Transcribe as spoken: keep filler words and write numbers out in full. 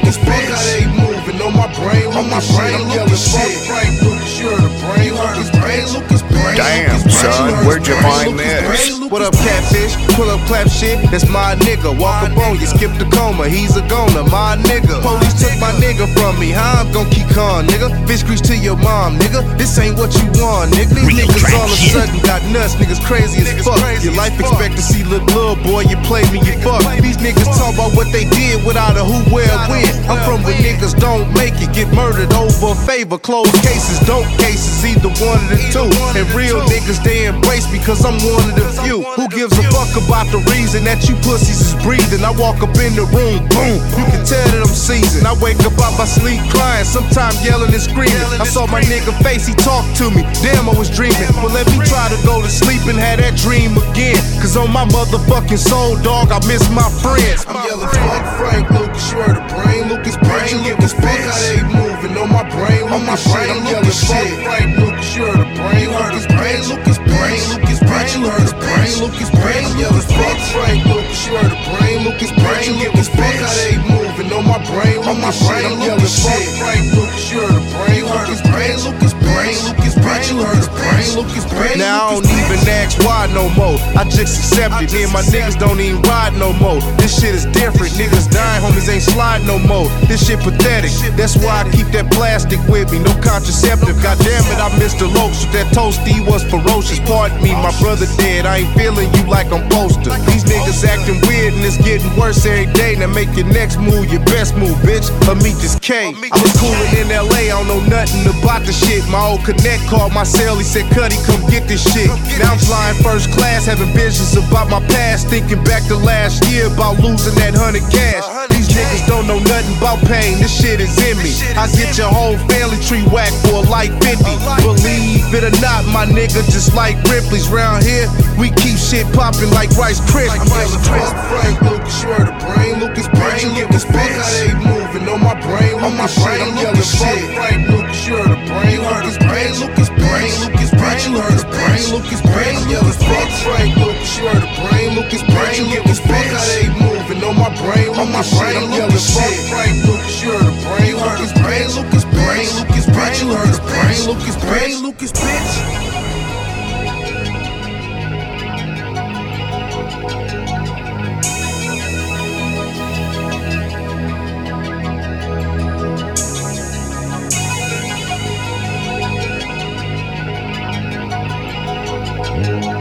Lucas, bitch. How they moving on my brain, on my brain. I'm yelling, fuck Frank Lucas, you're the brain. Lucas, brain, Lucas, brain. Damn, son, where'd you find this? What up, catfish? Pull up, clap shit. That's my nigga. Walk up on you, skip the coma. He's a goner, my nigga. Police took my nigga from me. How I'm gon' keep calm, nigga? Bitch, grease to your mom, nigga. This ain't what you want, nigga. These niggas all of a sudden got nuts. Niggas crazy as fuck. Your life expectancy look little, boy. You play me, you fuck. These niggas talk about what they did without a who, where, when. I'm from where niggas don't make it, get murdered over a favor. Closed cases, dope cases, either one of the two. And real niggas, they embrace because I'm one of the few. Who gives a fuck about the reason that you pussies is breathing? I walk up in the room, boom, you can tell that I'm seasoned. I wake up out my sleep crying, sometimes yelling and screaming. I saw my nigga face, he talked to me, damn I was dreaming. Well let me try to go to sleep and have that dream again. Cause on my motherfucking soul, dog, I miss my friends. I'm yelling, fuck Frank Lucas, you're the brain, Lucas, brain, Lucas, bitch. How they moving on my brain, on my brain. I'm yelling, fuck Frank Lucas, you're the brain, Lucas, brain, Lucas, brain, Lucas, brain, you heard the brain, Lucas, brain. I'm yelling, fuck Frank Lucas, you're the brain, Lucas, brain, Lucas, bitch. How they moving on my brain, on my brain. I'm yelling, fuck Frank Lucas, you're the brain, Lucas, brain, Lucas, brain, Lucas, brain, you heard the brain, Lucas, brain. Now I don't even ask why no more. I just accept it. Me and my niggas don't even ride no more. This shit is different. Niggas dying, homies ain't slide no more. This shit pathetic. That's why I keep that plastic with me. No contraceptive. God damn it, I missed the Loach. That toasty was ferocious. Pardon me, my brother dead. I ain't feeling you like I'm supposed to. These niggas acting weird and it's getting worse every day. Now make your next move your best move, bitch. Or meet this K. I was coolin' in L A. I don't know nothing about the shit. My old connect called my cell. He said, Cuddy, come get this shit. Now I'm flying first class, having visions about my past. Thinking back to last year about losing that hundred cash. These niggas don't know nothing about pain. This shit is in me. I get your whole family tree whacked for a light fifty. Believe it or not, my nigga, just like Ripley's round here, we keep shit popping like Rice Krispies. I'm yelling, fuck Frank Lucas, you're the brain, Lucas, brain, Lucas, bitch. How they moving on my brain, on my brain. I'm yelling, fuck Frank Lucas, you're the brain, Lucas, brain, Lucas, brain, Lucas, brain, you heard the brain, Lucas, brain. I'm yelling, fuck Frank Lucas, you're the brain, Lucas, brain, Lucas, bitch. How they moving on my brain, on my brain. I'm yelling, fuck Frank Lucas, you're the brain, Lucas, brain, Lucas, brain, Lucas, brain, you heard the brain, Lucas, brain, Lucas, bitch. Thank you.